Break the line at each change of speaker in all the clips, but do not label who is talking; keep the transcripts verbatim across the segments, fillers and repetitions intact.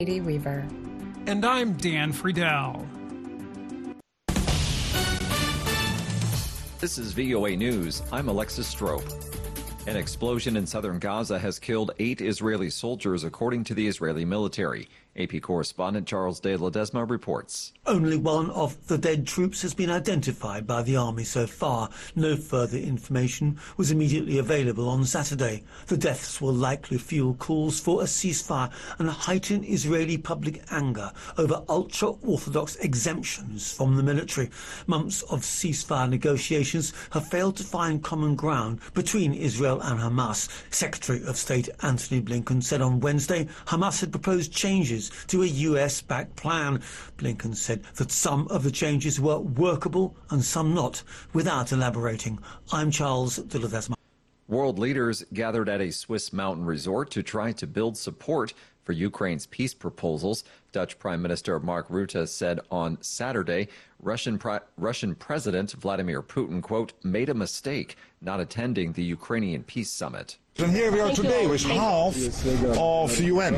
Katie Weaver.
And I'm Dan Friedel.
This is V O A News. I'm Alexis Strope. An explosion in southern Gaza has killed eight Israeli soldiers, according to the Israeli military. A P correspondent Charles de Ledesma reports.
Only one of the dead troops has been identified by the army so far. No further information was immediately available on Saturday. The deaths will likely fuel calls for a ceasefire and heighten Israeli public anger over ultra-Orthodox exemptions from the military. Months of ceasefire negotiations have failed to find common ground between Israel and Hamas. Secretary of State Antony Blinken said on Wednesday Hamas had proposed changes to a U S-backed plan. Blinken said that some of the changes were workable and some not, without elaborating. I'm Charles de Ledesma.
World leaders gathered at a Swiss mountain resort to try to build support for Ukraine's peace proposals. Dutch Prime Minister Mark Rutte said on Saturday Russian Pre- Russian President Vladimir Putin, quote, made a mistake not attending the Ukrainian peace summit.
And here we are today with half of the U N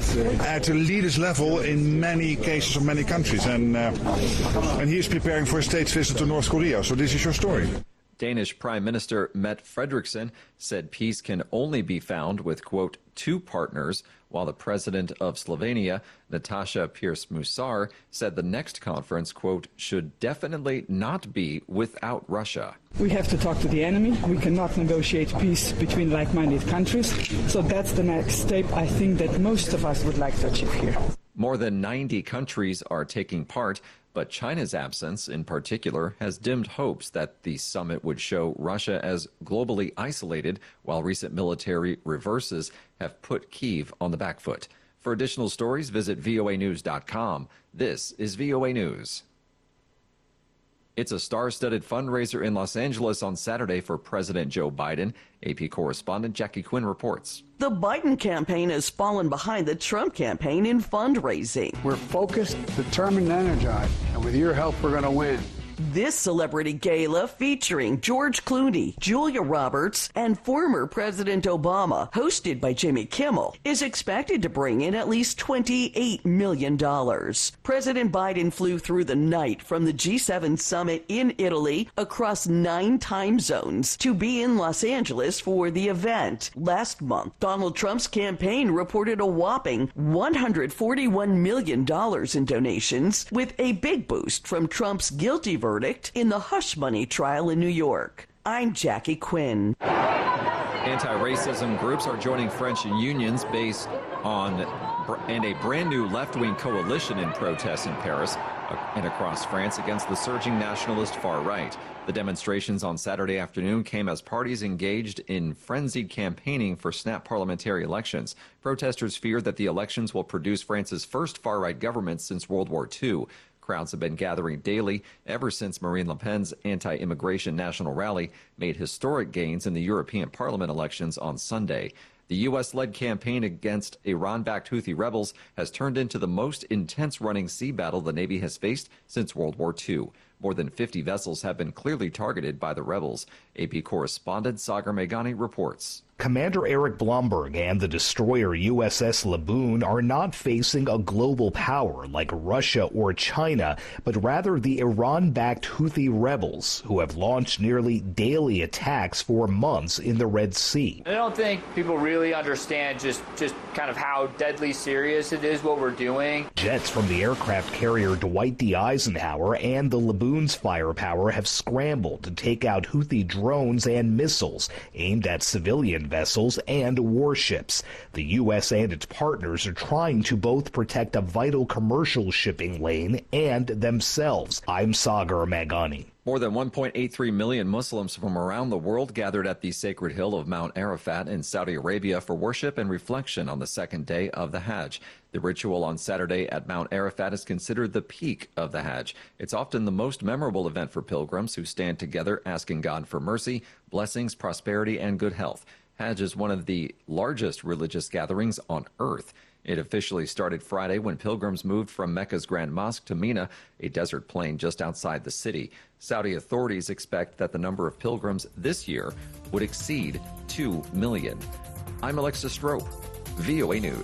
at the leaders level in many cases of many countries. And, uh, and he is preparing for a state visit to North Korea. So this is your story.
Danish Prime Minister Mette Frederiksen said peace can only be found with, quote, two partners, while the president of Slovenia, Natasha Pirc-Musar, said the next conference, quote, should definitely not be without Russia.
We have to talk to the enemy. We cannot negotiate peace between like-minded countries. So that's the next step I think that most of us would like to achieve here.
More than ninety countries are taking part, but China's absence, in particular, has dimmed hopes that the summit would show Russia as globally isolated, while recent military reverses have put Kyiv on the back foot. For additional stories, visit V O A news dot com. This is V O A News. It's a star-studded fundraiser in Los Angeles on Saturday for President Joe Biden. A P correspondent Jackie Quinn reports.
The Biden campaign has fallen behind the Trump campaign in fundraising.
We're focused, determined, and energized, and with your help, we're going to win.
This celebrity gala featuring George Clooney, Julia Roberts, and former President Obama, hosted by Jimmy Kimmel, is expected to bring in at least twenty-eight million dollars. President Biden flew through the night from the G seven summit in Italy across nine time zones to be in Los Angeles for the event. Last month, Donald Trump's campaign reported a whopping one hundred forty-one million dollars in donations, with a big boost from Trump's guilty verdict in the hush money trial in New York. I'm Jackie Quinn.
Anti-racism groups are joining French unions based on and a brand new left-wing coalition in protests in Paris and across France against the surging nationalist far right. The demonstrations on Saturday afternoon came as parties engaged in frenzied campaigning for snap parliamentary elections. Protesters fear that the elections will produce France's first far-right government since World War Two. Crowds have been gathering daily ever since Marine Le Pen's anti-immigration national rally made historic gains in the European Parliament elections on Sunday. The U S-led campaign against Iran-backed Houthi rebels has turned into the most intense-running sea battle the Navy has faced since World War Two. More than fifty vessels have been clearly targeted by the rebels. A P correspondent Sagar Meghani reports.
Commander Eric Blomberg and the destroyer U S S Laboon are not facing a global power like Russia or China, but rather the Iran-backed Houthi rebels who have launched nearly daily attacks for months in the Red Sea.
I don't think people really understand just, just kind of how deadly serious it is what we're doing.
Jets from the aircraft carrier Dwight D. Eisenhower and the Laboon's firepower have scrambled to take out Houthi drones and missiles aimed at civilian vessels and warships. The U S and its partners are trying to both protect a vital commercial shipping lane and themselves. I'm Sagar Meghani.
More than one point eight three million Muslims from around the world gathered at the sacred hill of Mount Arafat in Saudi Arabia for worship and reflection on the second day of the Hajj. The ritual on Saturday at Mount Arafat is considered the peak of the Hajj. It's often the most memorable event for pilgrims who stand together asking God for mercy, blessings, prosperity, and good health. Hajj is one of the largest religious gatherings on earth. It officially started Friday when pilgrims moved from Mecca's Grand Mosque to Mina, a desert plain just outside the city. Saudi authorities expect that the number of pilgrims this year would exceed two million. I'm Alexis Strope, V O A News.